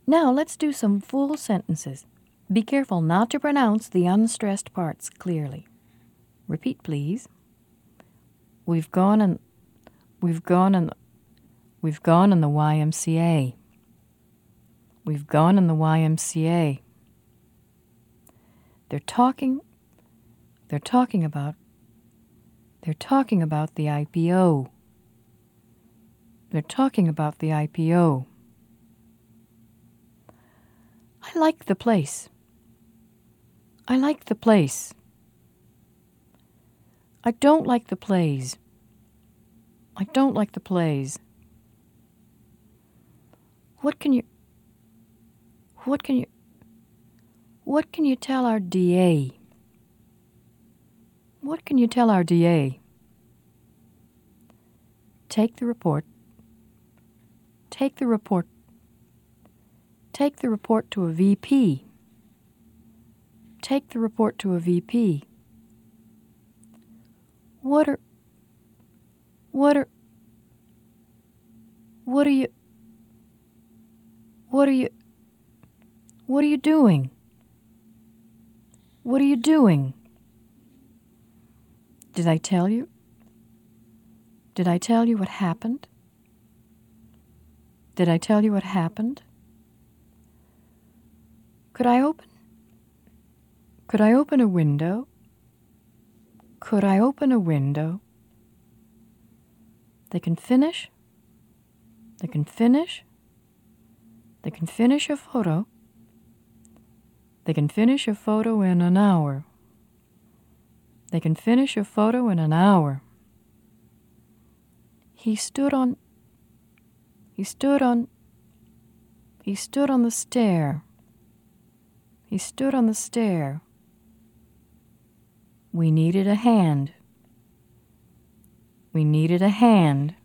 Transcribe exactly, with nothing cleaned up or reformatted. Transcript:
Now let's do some full sentences. Be careful not to pronounce the unstressed parts clearly. Repeat, please. We've gone and we've gone and we've gone in the Y M C A. We've gone in the Y M C A. They're talking they're talking about they're talking about the I P O. They're talking about the I P O. I like the place. I like the place. I don't like the plays. I don't like the plays. What can you What can you What can you tell our D A? What can you tell our D A? Take the report. Take the report. Take the report to a V P. Take the report to a V P. What are What are What are you What are you What are you doing? What are you doing? Did I tell you? Did I tell you what happened? Did I tell you what happened? Could I open? Could I open a window? Could I open a window? They can finish. They can finish. They can finish a photo. They can finish a photo in an hour. They can finish a photo in an hour. He stood on, he stood on, he stood on the stair. He stood on the stair. We needed a hand. We needed a hand.